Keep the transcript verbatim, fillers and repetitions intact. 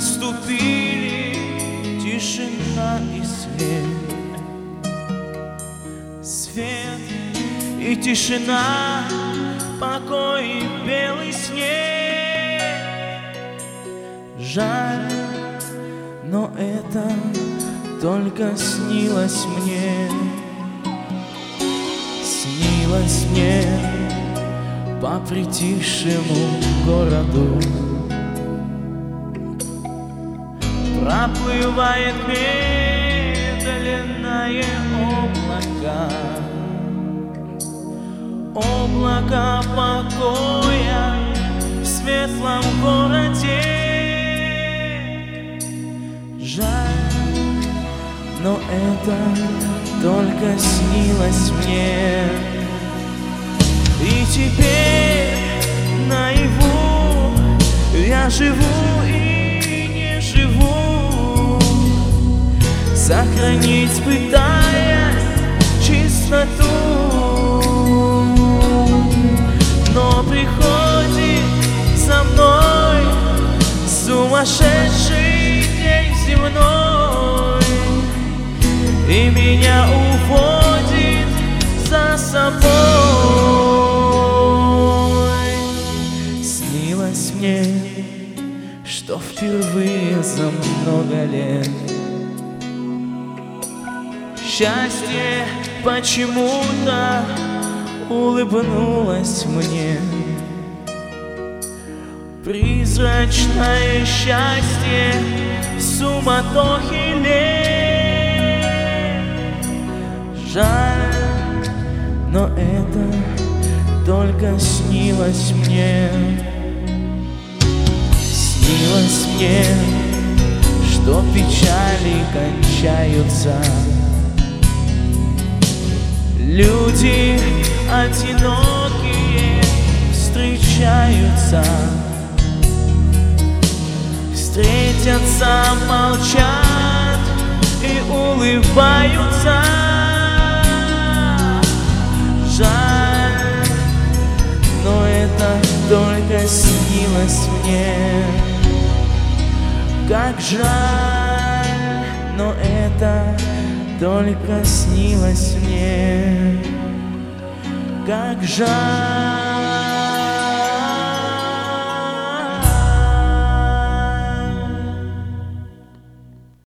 Наступили тишина и свет, свет и тишина, покой и белый снег. Жаль, но это только снилось мне, снилось мне по притихшему городу. Проплывает медленное облако, облако покоя в светлом городе. Жаль, но это только снилось мне. И теперь наяву я живу и не живу, сохранить пытаясь чистоту. Но приходит за мной сумасшедший день земной, и меня уводит за собой. Снилось мне, что впервые за много лет счастье почему-то улыбнулось мне. Призрачное счастье в суматохе лет. Жаль, но это только снилось мне. Снилось мне, что печали кончаются, люди одинокие встречаются, встретятся, молчат и улыбаются. Жаль, но это только снилось мне. Как жаль, но это только снилось мне. Как жаль.